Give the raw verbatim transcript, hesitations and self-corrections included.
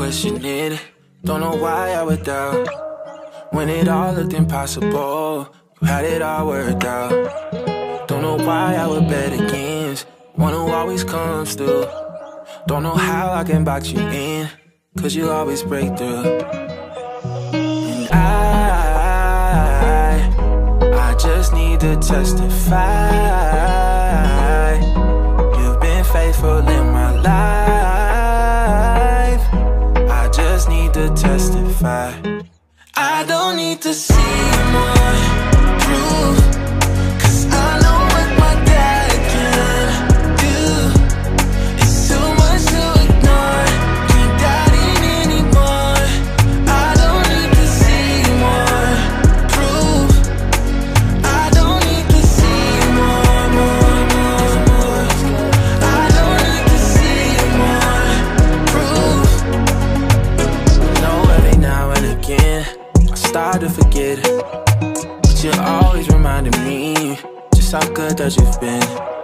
question it. Don't know why I would doubt when it all looked impossible. You had it all worked out. Don't know why I would bet against one who always comes through. Don't know how I can box you in, cause you always break through. And I, I just need to testify. You've been faithful in my life. I just need to testify. I don't need to see more proof, cause I know what my dad can do. It's too much to ignore, can't doubt it anymore. I don't need to see more proof. I don't need to see more, more, more, more. I don't need to see more proof. You know, every now and again I start to forget, but you're always reminding me just how good that you've been.